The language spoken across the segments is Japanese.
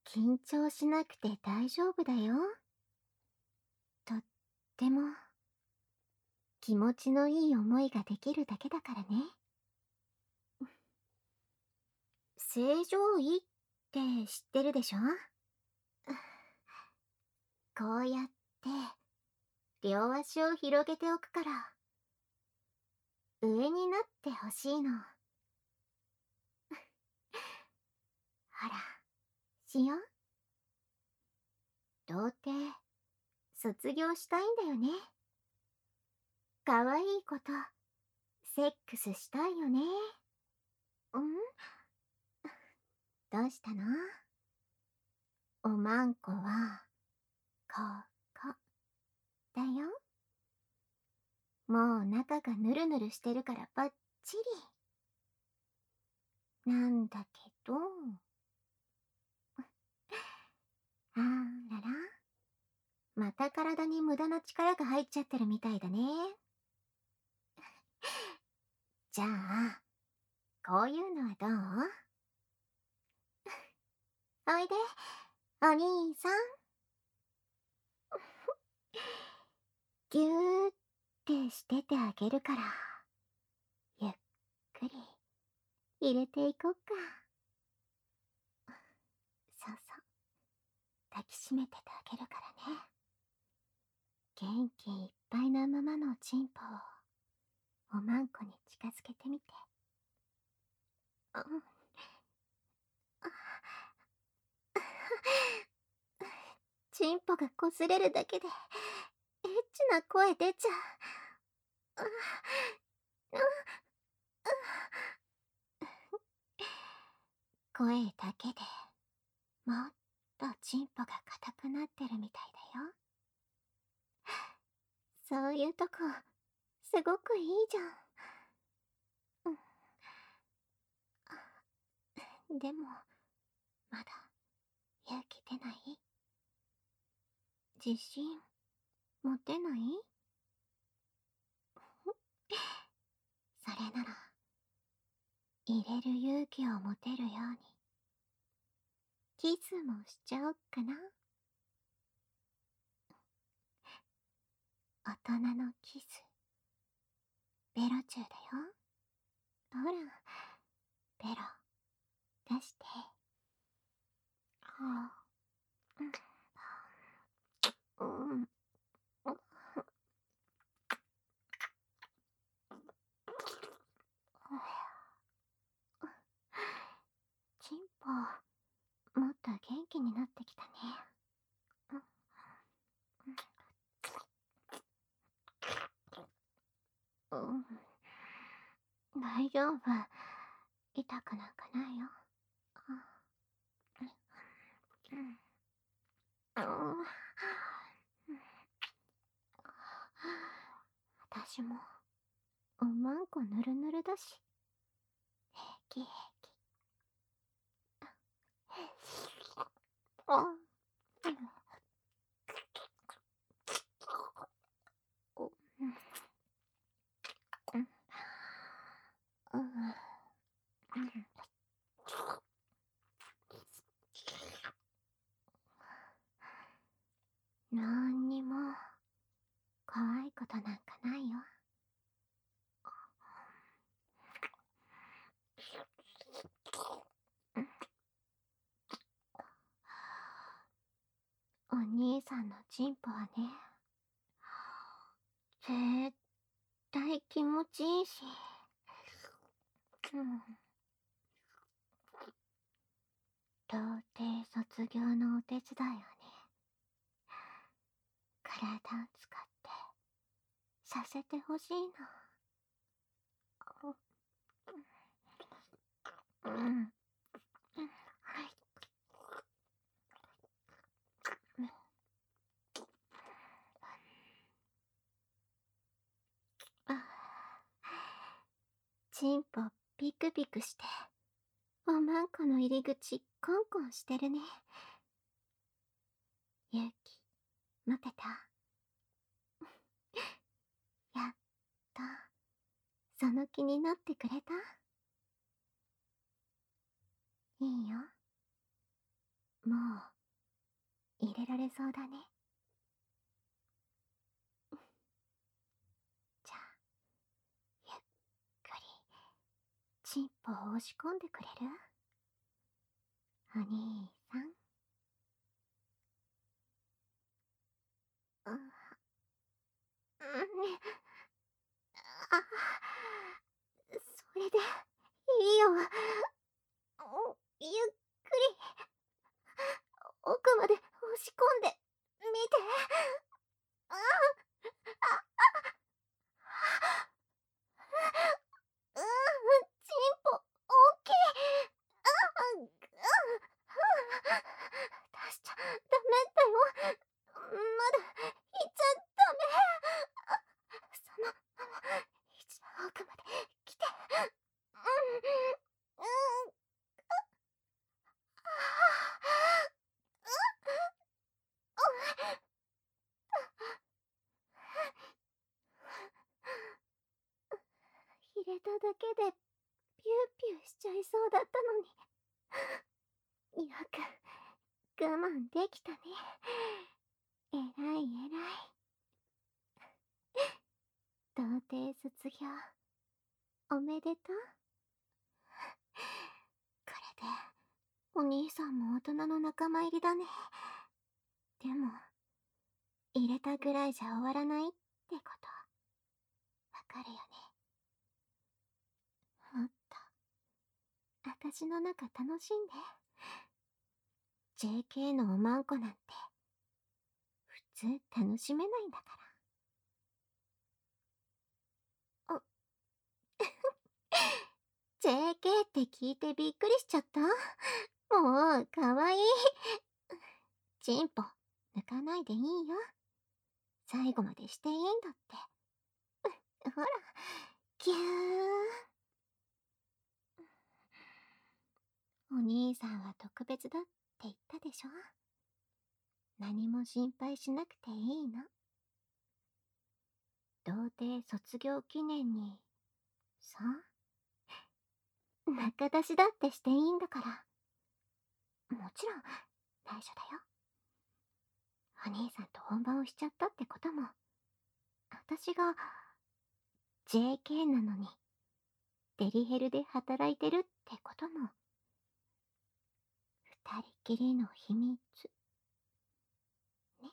緊張しなくて大丈夫だよ。とっても気持ちのいい思いができるだけだからね。正常位って知ってるでしょ？こうやって両足を広げておくから上になってほしいの。ほら、しよう。童貞、卒業したいんだよね。かわいい子とセックスしたいよね。どうしたの？おまんこは、ここ、だよ。もう中がぬるぬるしてるからばっちり。なんだけど、あらら、また体に無駄な力が入っちゃってるみたいだね。じゃあ、こういうのはどう？おいで、お兄さん。ぎゅーってしててあげるから、ゆっくり入れていこっか。そうそう、抱きしめててあげるからね。元気いっぱいなままのチンポをおまんこに近づけてみて。うん。チンポが擦れるだけでエッチな声出ちゃう。声だけでもっとチンポが硬くなってるみたいだよ。そういうとこすごくいいじゃん。でもまだ勇気出ない？自信持てない？それなら入れる勇気を持てるようにキスもしちゃおっかな。大人のキス、ベロチューだよ。ほら、ベロ出して。はあ、うん。チンポもっと元気になってきたね。うん、大丈夫。痛くなんかないよ。私もおまんこぬるぬるだし平気平気。あ、なんにも可愛いことなんかないよ。お兄さんのチンポはね、絶対気持ちいいし、童貞卒業のお手伝いをね、体を使ってさせてほしいの。うん。はい。チンポピクピクして、おまんこの入り口コンコンしてるね。勇気持てた？やっとその気になってくれた？いいよ。 もう入れられそうだね。じゃあ、ゆっくりチンポを押し込んでくれる？お兄さん。うん、あ、それでいいよ。ゆっくり奥まで押し込んでみて。あチンポ大きい。出しちゃダメだよ。まだいっちゃダメ。その一番奥まで来て。入れただけでピューピューしちゃいそうだったのに、よく我慢できたね。えらいえらい。童貞卒業おめでとう。これでお兄さんも大人の仲間入りだね。でも入れたぐらいじゃ終わらないってことわかるよね。もっと私の中楽しんで。 JK のおまんこなんて普通楽しめないんだから。おJK って聞いてびっくりしちゃった？もうかわいい。チンポ抜かないでいいよ。最後までしていいんだって。ほら、キュー。お兄さんは特別だって言ったでしょ。何も心配しなくていいの。童貞卒業記念にさ、仲出しだってしていいんだから。もちろん内緒だよ。お兄さんと本番をしちゃったってことも、私が JK なのにデリヘルで働いてるってことも、二人きりの秘密ね。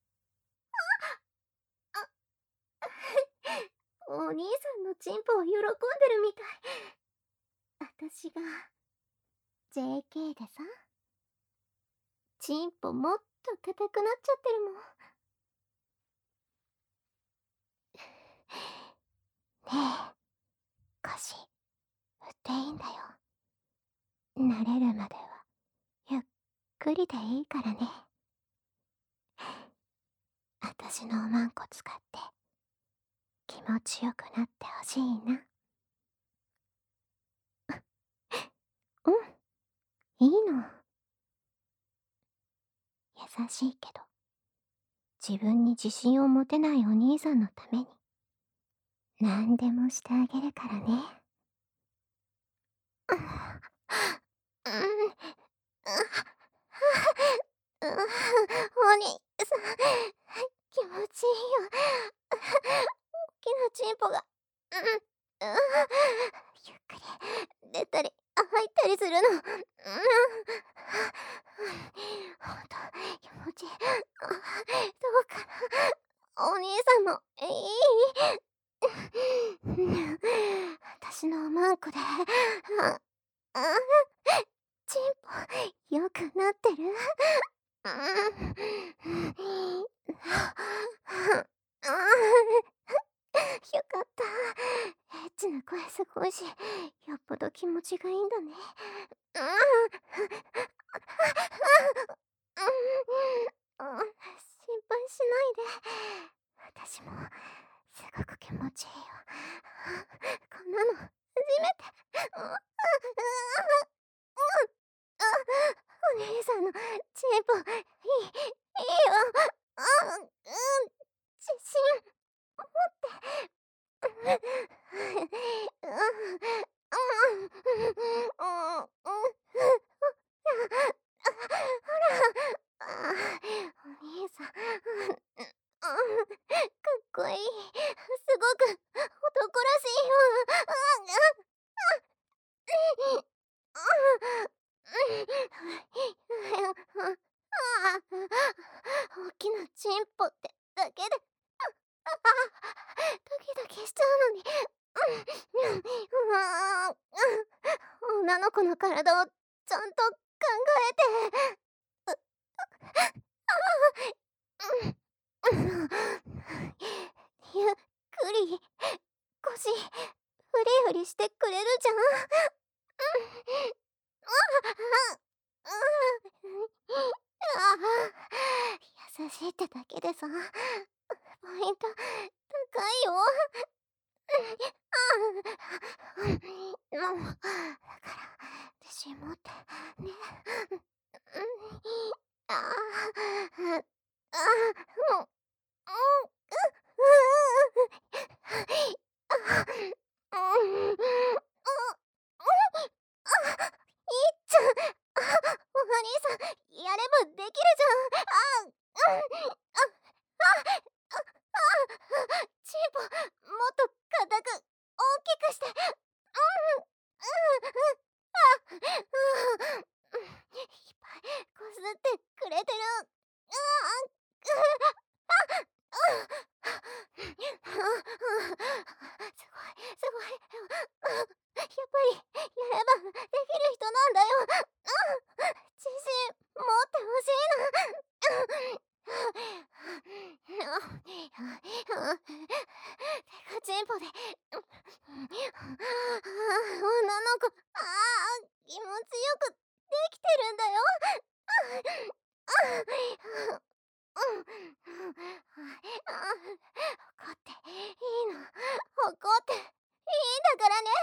お兄さんのチンポは喜んでるみたい。私が JK でさ、チンポもっと硬くなっちゃってるもん。ねえ、腰振っていいんだよ。慣れるまではゆっくりでいいからね。私のおまんこ使って気持ちよくなってほしいな。うん、いいの。優しいけど自分に自信を持てないお兄さんのために何でもしてあげるからね。うん、お兄さん、気持ちいいよ。大きなチンポが、ゆっくり出たり入ったりするの。ほんと気持ちいい。どうかな、お兄さんもいい？私のおまんこで、チンポよくなってる？よかった。エッチな声すごいし、よっぽど気持ちがいいんだね。心配しないで。私もすごく気持ちいいよ。こんなの初めて。お兄さんのチンポ、いいよ。自信持って。 ほら、お兄さん、かっこいい。すごく男らしいよ。大きなチンポってだけで、ドキドキしちゃうのに。女の子の体をちゃんと考えて。ゆっくり腰フリフリしてくれるじゃん。優しいってだけでさ、ポイント高いよ。もう、だから自信持ってね。ああ、あいっちゃん、お兄さん、やればできるじゃん。チンポ、もっと硬く、大きくして。いっぱいこすってくれてる。すごい、すごい。やっぱり、やればできる人なんだよ。自信持ってほしいな。手がチンポで、女の子、気持ちよくできてるんだよ。怒っていいの。怒っていいんだからね。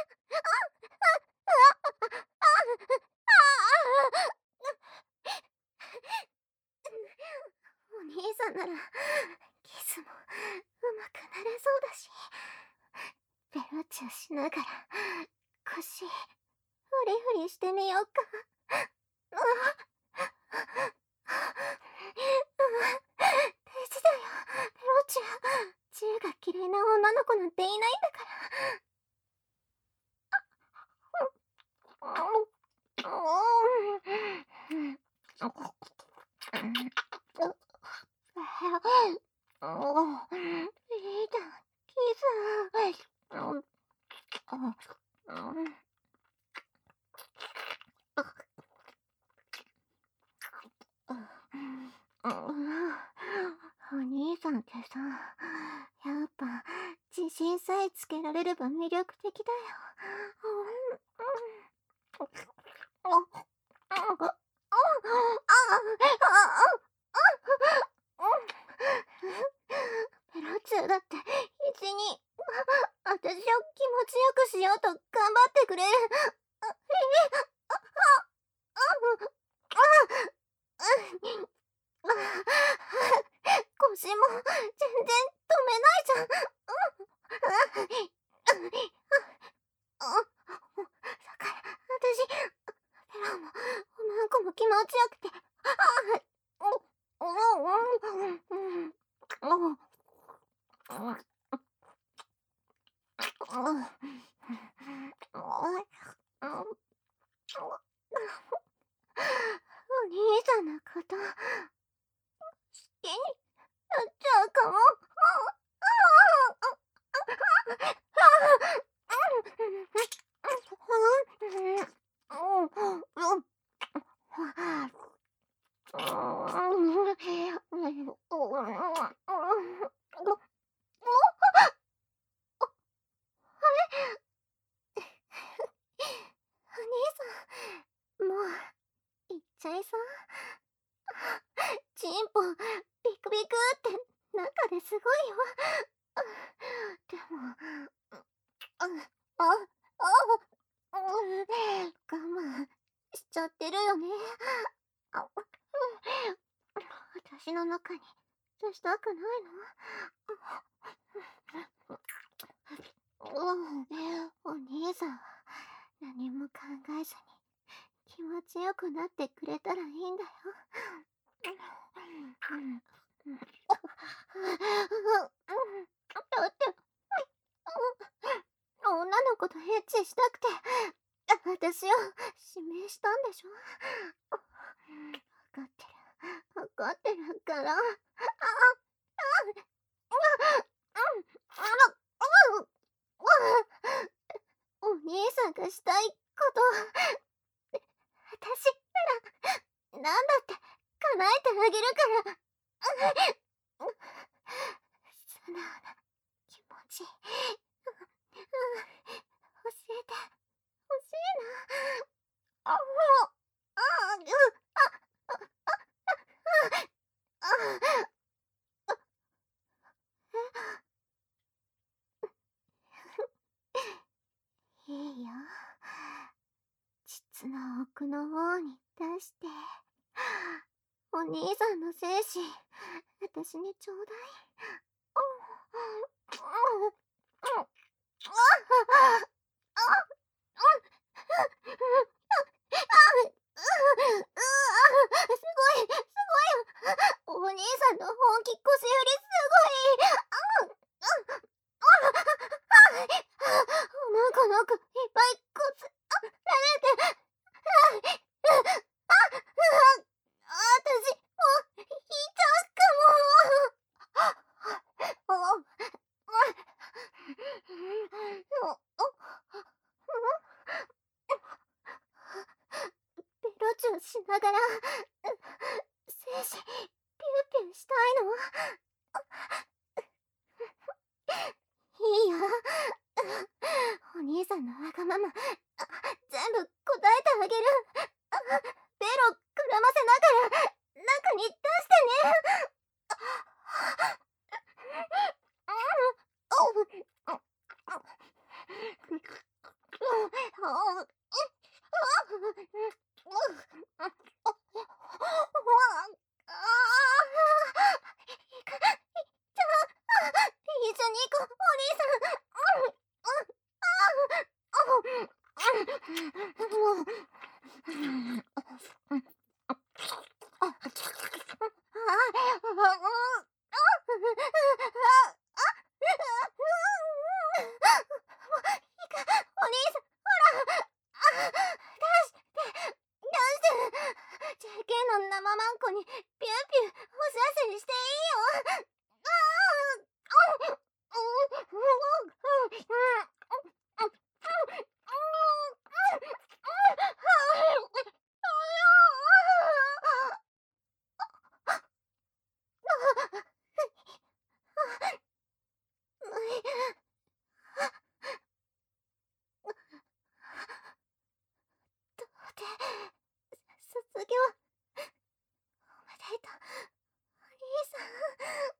お兄さんならキスも上手くなれそうだし、ベロチュしながら腰フリフリしてみようか。大事だよ、ベロチュ。チューが嫌いな女の子なんていないんだから。いいじゃん、キス。お兄さんってさ、やっぱ自信さえつけられれば魅力的だよ。ペロチューだって一に私を気持ちよくしようと頑張ってくれる。腰も全然止めないじゃん。だから私、ペロもおまんこも気持ちよくて。お兄さんのこと好きになっちゃうかも。お兄さん、もう行っちゃいそう。チンポビクビクって中ですごいよ。でも、我慢しちゃってるよね。私の中に刺したくないの？お兄さんは何も考えずに気持ちよくなってくれたらいいんだよ。だって、女の子とエッチしたくて、私を指名したんでしょ。わかってる。わかってるから。お兄さんがしたいこと、私なら、なんだって叶えてあげるから。素直な気持ち、教えてほしいな。あ、もう、あ、いいよ。膣の奥の方に出して。お兄さんの精子、私にちょうだい。すごい、すごい。お兄さんの本気腰よりすごい。思うこの奥いっぱいこすられて。私、もう、引いちゃうかも。ベロチューしながら、精子、ピューピューしたいの。いいよ。お兄さんのわがまま、全部答えてあげる。ベロくらませながら、中に出してね。一緒に行こう、お兄さん。JK の生マンコにピューピューおさせしていいよ。卒業おめでとう、お兄さん。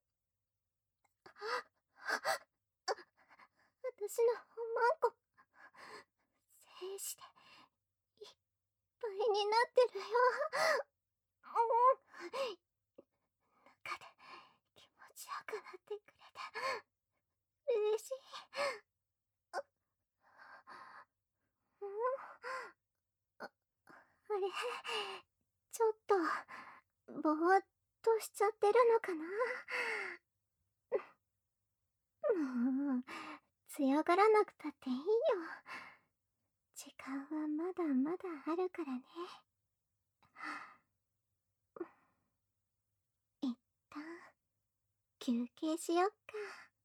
私のマンコ、精子でいっぱいになってるよ。中で気持ちよくなってくれて嬉しい。あれ、ちょっとぼーっとしちゃってるのかな。もう強がらなくたっていいよ。時間はまだまだあるからね。一旦休憩しよっか。